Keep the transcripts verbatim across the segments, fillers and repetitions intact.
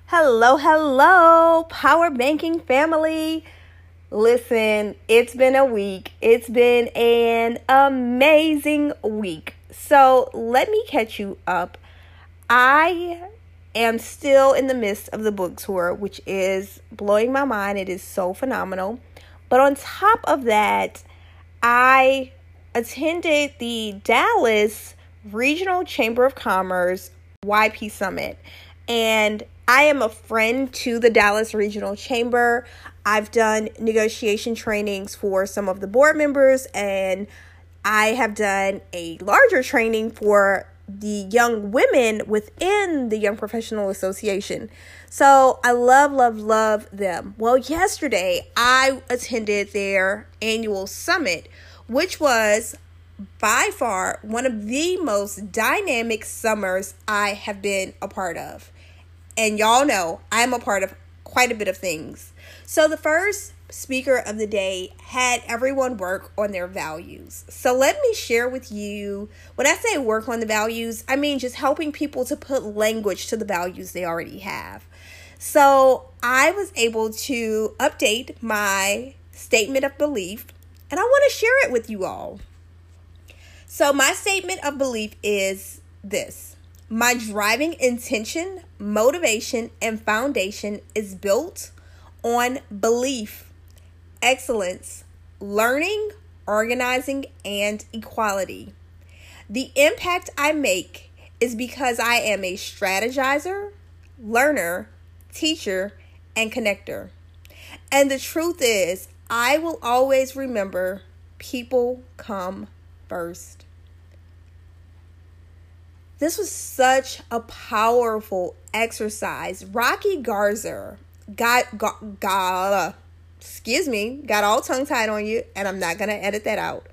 Hello, hello, Power Banking family. Listen, it's been a week. It's been an amazing week. So let me catch you up. I am still in the midst of the book tour, which is blowing my mind. It is so phenomenal. But on top of that, I attended the Dallas Regional Chamber of Commerce Y P Summit. And I am a friend to the Dallas Regional Chamber. I've done negotiation trainings for some of the board members, and I have done a larger training for the young women within the Young Professional Association. So I love, love, love them. Well, yesterday I attended their annual summit, which was by far one of the most dynamic summers I have been a part of. And y'all know I'm a part of quite a bit of things. So the first speaker of the day had everyone work on their values. So let me share with you, when I say work on the values, I mean just helping people to put language to the values they already have. So I was able to update my statement of belief, and I want to share it with you all. So my statement of belief is this. My driving intention, motivation, and foundation is built on belief, excellence, learning, organizing, and equality. The impact I make is because I am a strategizer, learner, teacher, and connector. And the truth is, I will always remember people come first. This was such a powerful exercise. Rocky Garza got, got, got, excuse me, got all tongue-tied on you, and I'm not going to edit that out.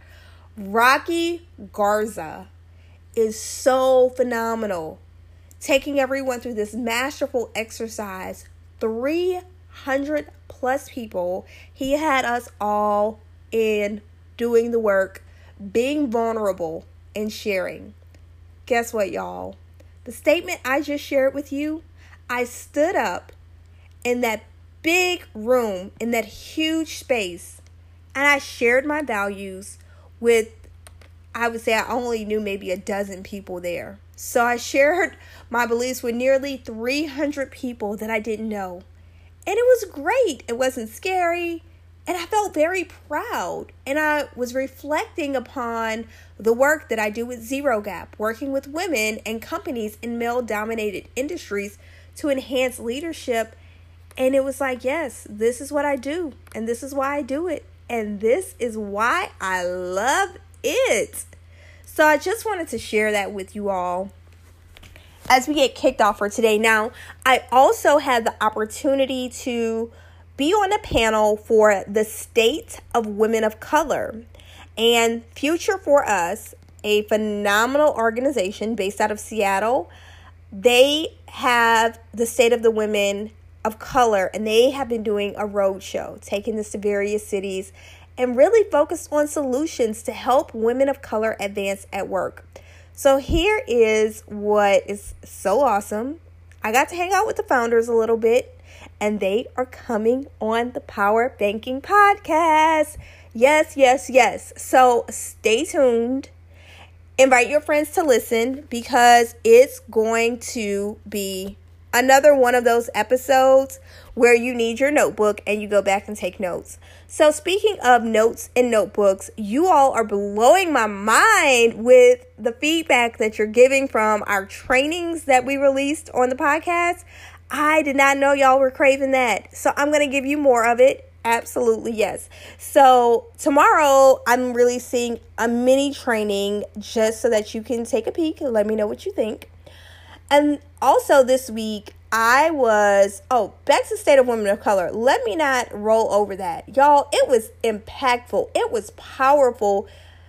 Rocky Garza is so phenomenal. Taking everyone through this masterful exercise, three hundred plus people. He had us all in doing the work, being vulnerable, and sharing. Guess what, y'all? The statement I just shared with you, I stood up in that big room, in that huge space, and I shared my values with, I would say I only knew maybe a dozen people there. So I shared my beliefs with nearly three hundred people that I didn't know. And it was great. It wasn't scary. And I felt very proud, and I was reflecting upon the work that I do with Zero Gap, working with women and companies in male-dominated industries to enhance leadership. And it was like, yes, this is what I do, and this is why I do it, and this is why I love it. So I just wanted to share that with you all as we get kicked off for today. Now, I also had the opportunity to be on a panel for the State of Women of Color, and Future for Us, a phenomenal organization based out of Seattle. They have the State of the Women of Color, and they have been doing a road show, taking this to various cities and really focused on solutions to help women of color advance at work. So here is what is so awesome. I got to hang out with the founders a little bit, and they are coming on the Power Banking Podcast. Yes, yes, yes. So stay tuned. Invite your friends to listen, because it's going to be another one of those episodes where you need your notebook and you go back and take notes. So speaking of notes and notebooks, you all are blowing my mind with the feedback that you're giving from our trainings that we released on the podcast. I did not know y'all were craving that. So I'm going to give you more of it. Absolutely, yes. So tomorrow I'm releasing a mini training just so that you can take a peek and let me know what you think. And also this week I was, oh, back to the State of Women of Color. Let me not roll over that. Y'all, it was impactful. It was powerful.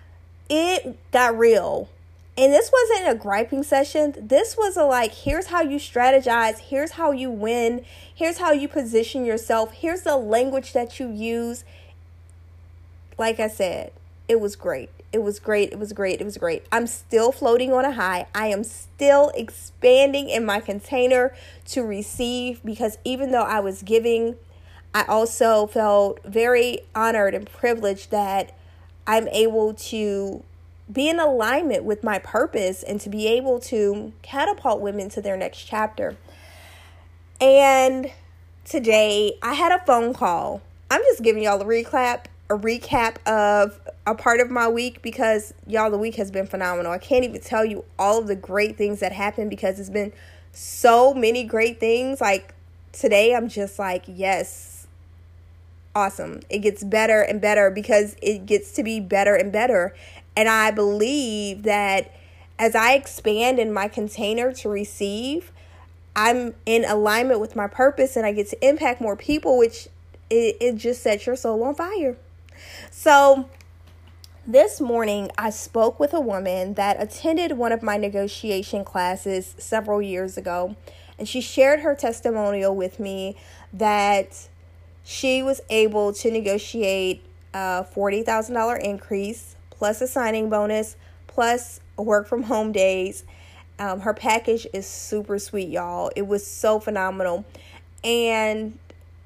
It got real. And this wasn't a griping session. This was a like, here's how you strategize. Here's how you win. Here's how you position yourself. Here's the language that you use. Like I said, it was great. It was great. It was great. It was great. I'm still floating on a high. I am still expanding in my container to receive, because even though I was giving, I also felt very honored and privileged that I'm able to be in alignment with my purpose and to be able to catapult women to their next chapter. And today I had a phone call. I'm just giving y'all a recap, a recap of a part of my week, because y'all, the week has been phenomenal. I can't even tell you all of the great things that happened, because it's been so many great things. Like today, I'm just like, yes, awesome. It gets better and better, because it gets to be better and better. And I believe that as I expand in my container to receive, I'm in alignment with my purpose and I get to impact more people, which it, it just sets your soul on fire. So this morning, I spoke with a woman that attended one of my negotiation classes several years ago, and she shared her testimonial with me that she was able to negotiate a forty thousand dollars increase, plus a signing bonus, plus work from home days. Um, her package is super sweet, y'all. It was so phenomenal. And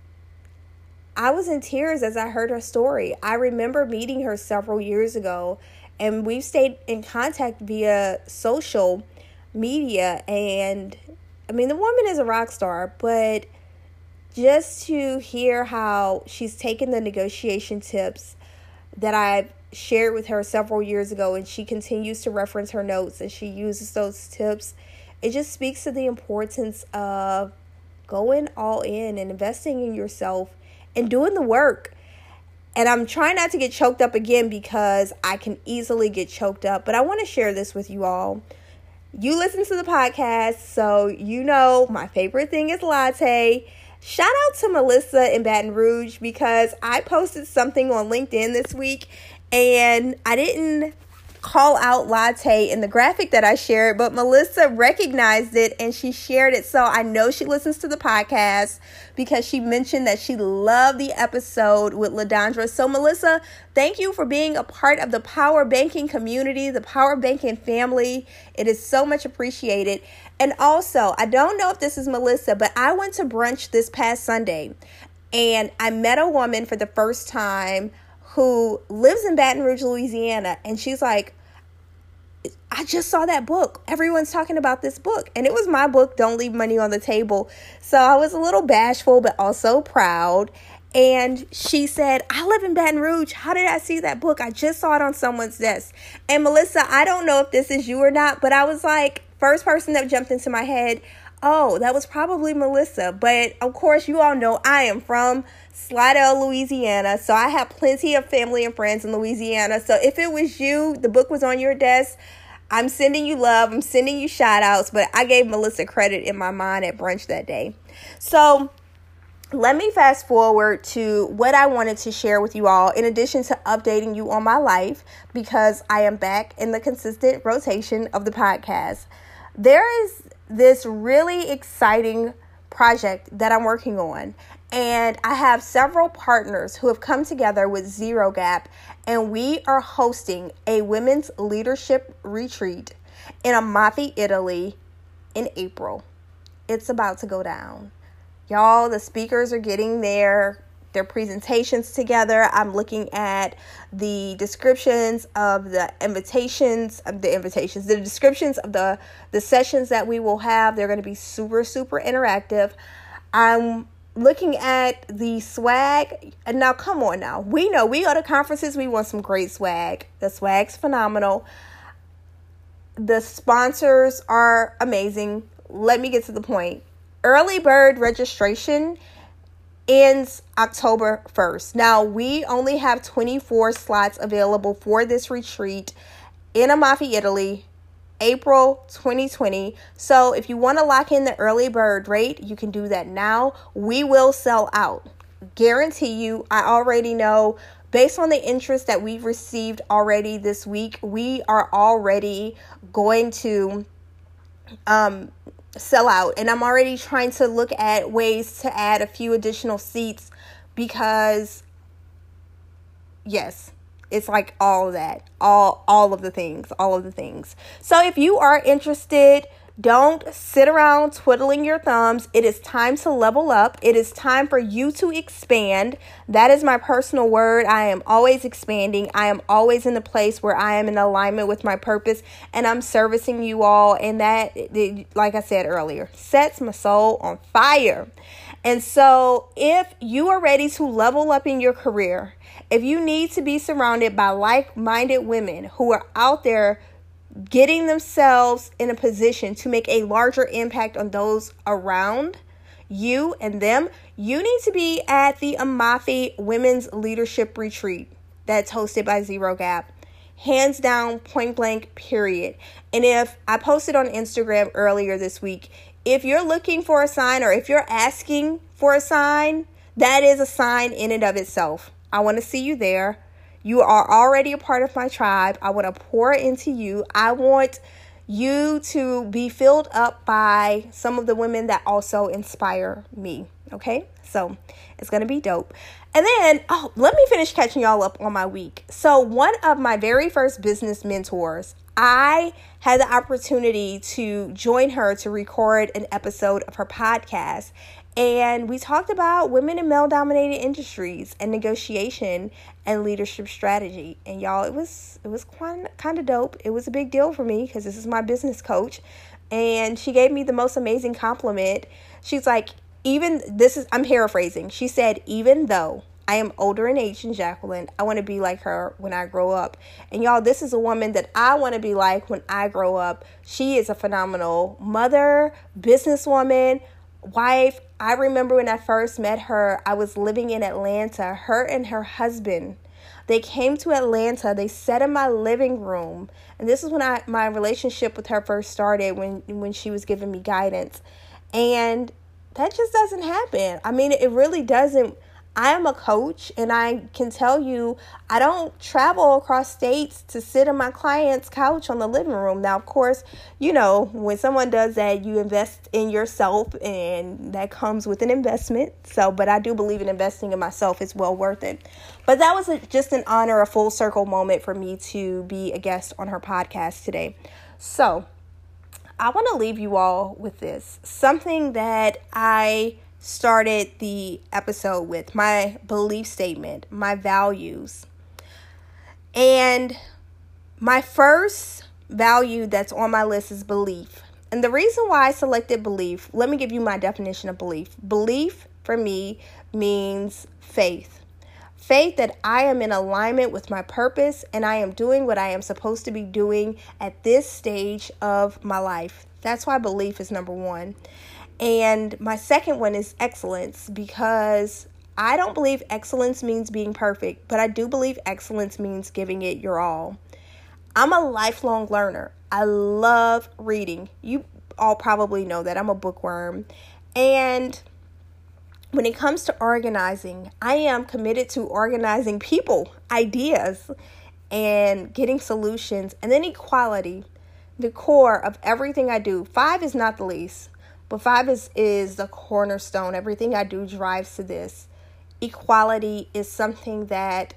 I was in tears as I heard her story. I remember meeting her several years ago, and we've stayed in contact via social media. And I mean, the woman is a rock star, but just to hear how she's taken the negotiation tips that I've shared with her several years ago, and she continues to reference her notes and she uses those tips, it just speaks to the importance of going all in and investing in yourself and doing the work. And I'm trying not to get choked up again, because I can easily get choked up. But I want to share this with you all. You listen to the podcast, so you know my favorite thing is latte. Shout out to Melissa in Baton Rouge, because I posted something on LinkedIn this week and I didn't call out latte in the graphic that I shared, but Melissa recognized it and she shared it. So I know she listens to the podcast, because she mentioned that she loved the episode with LaDondra. So Melissa, thank you for being a part of the Power Banking community, the Power Banking family. It is so much appreciated. And also, I don't know if this is Melissa, but I went to brunch this past Sunday and I met a woman for the first time who lives in Baton Rouge, Louisiana. And she's like, I just saw that book. Everyone's talking about this book. And it was my book, Don't Leave Money on the Table. So I was a little bashful, but also proud. And she said, I live in Baton Rouge. How did I see that book? I just saw it on someone's desk. And Melissa, I don't know if this is you or not, but I was like, first person that jumped into my head, oh, that was probably Melissa. But of course, you all know I am from Slidell, Louisiana. So I have plenty of family and friends in Louisiana. So if it was you, the book was on your desk, I'm sending you love. I'm sending you shout outs. But I gave Melissa credit in my mind at brunch that day. So let me fast forward to what I wanted to share with you all, in addition to updating you on my life, because I am back in the consistent rotation of the podcast. There is this really exciting project that I'm working on, and I have several partners who have come together with Zero Gap, and we are hosting a women's leadership retreat in Amalfi, Italy in April. It's about to go down. Y'all, the speakers are getting their their presentations together. I'm looking at the descriptions of the invitations, of the invitations, the descriptions of the, the sessions that we will have. They're going to be super, super interactive. I'm looking at the swag. And now, come on now. We know we go to conferences. We want some great swag. The swag's phenomenal. The sponsors are amazing. Let me get to the point. Early bird registration ends October first. Now, we only have twenty-four slots available for this retreat in Amalfi, Italy, April twenty twenty. So if you want to lock in the early bird rate, you can do that now. We will sell out. Guarantee you. I already know, based on the interest that we've received already this week, we are already going to um sell out. And I'm already trying to look at ways to add a few additional seats, because yes, It's like all of that, all, all of the things, all of the things. So if you are interested, don't sit around twiddling your thumbs. It is time to level up. It is time for you to expand. That is my personal word. I am always expanding. I am always in the place where I am in alignment with my purpose, and I'm servicing you all. And that, like I said earlier, sets my soul on fire. And so if you are ready to level up in your career, if you need to be surrounded by like-minded women who are out there getting themselves in a position to make a larger impact on those around you and them, you need to be at the Amafi Women's Leadership Retreat that's hosted by Zero Gap. Hands down, point blank, period. And if I posted on Instagram earlier this week, if you're looking for a sign, or if you're asking for a sign, that is a sign in and of itself. I want to see you there. You are already a part of my tribe. I want to pour into you. I want you to be filled up by some of the women that also inspire me. Okay, so it's going to be dope. And then, oh, let me finish catching y'all up on my week. So one of my very first business mentors, I had the opportunity to join her to record an episode of her podcast. And we talked about women in male-dominated industries and negotiation and leadership strategy. And y'all, it was it was kind kind of dope. It was a big deal for me because this is my business coach. And she gave me the most amazing compliment. She's like, even, this is, I'm paraphrasing. She said, even though I am older in age than Jacqueline, I want to be like her when I grow up. And y'all, this is a woman that I want to be like when I grow up. She is a phenomenal mother, businesswoman, wife. I remember when I first met her, I was living in Atlanta. Her and her husband, they came to Atlanta. They sat in my living room. And this is when I my relationship with her first started, when, when she was giving me guidance. And that just doesn't happen. I mean, it really doesn't. I am a coach, and I can tell you, I don't travel across states to sit on my client's couch on the living room. Now, of course, you know, when someone does that, you invest in yourself, and that comes with an investment. So, but I do believe in investing in myself. It's well worth it. But that was a, just an honor, a full circle moment for me to be a guest on her podcast today. So I want to leave you all with this, something that I started the episode with, my belief statement, my values. And my first value that's on my list is belief. And the reason why I selected belief, let me give you my definition of belief. Belief for me means faith. Faith that I am in alignment with my purpose and I am doing what I am supposed to be doing at this stage of my life. That's why belief is number one. And my second one is excellence, because I don't believe excellence means being perfect, but I do believe excellence means giving it your all. I'm a lifelong learner. I love reading. You all probably know that I'm a bookworm. And when it comes to organizing, I am committed to organizing people, ideas, and getting solutions. And then equality, the core of everything I do. Five is not the least. But five is, is the cornerstone. Everything I do drives to this. Equality is something that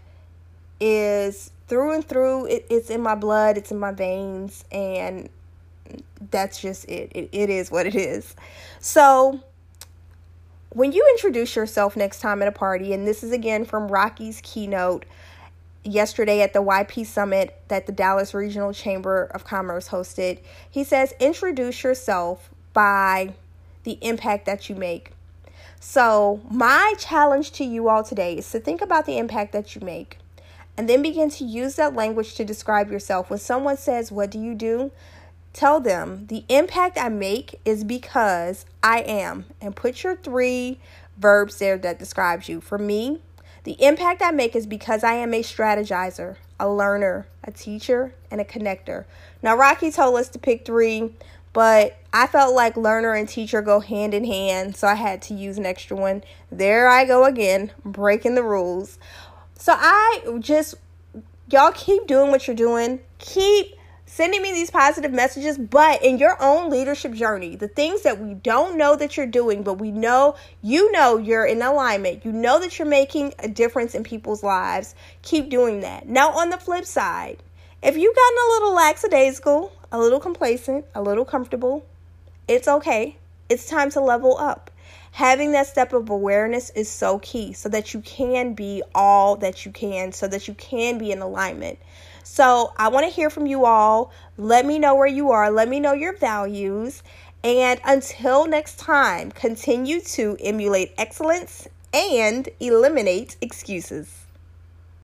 is through and through. It, it's in my blood. It's in my veins. And that's just it. it. It is what it is. So when you introduce yourself next time at a party, and this is again from Rocky's keynote yesterday at the Y P Summit that the Dallas Regional Chamber of Commerce hosted, he says, introduce yourself by the impact that you make. So my challenge to you all today is to think about the impact that you make, and then begin to use that language to describe yourself. When someone says, what do you do? Tell them the impact I make is because I am, and put your three verbs there that describes you. For me, the impact I make is because I am a strategizer, a learner, a teacher, and a connector. Now, Rocky told us to pick three, but I felt like learner and teacher go hand in hand, so I had to use an extra one. There I go again, breaking the rules. So I just, y'all keep doing what you're doing. Keep sending me these positive messages, but in your own leadership journey, the things that we don't know that you're doing, but we know, you know, you're in alignment. You know that you're making a difference in people's lives. Keep doing that. Now, on the flip side, if you've gotten a little lackadaisical, a little complacent, a little comfortable, it's okay. It's time to level up. Having that step of awareness is so key so that you can be all that you can, so that you can be in alignment. So I want to hear from you all. Let me know where you are. Let me know your values. And until next time, continue to emulate excellence and eliminate excuses.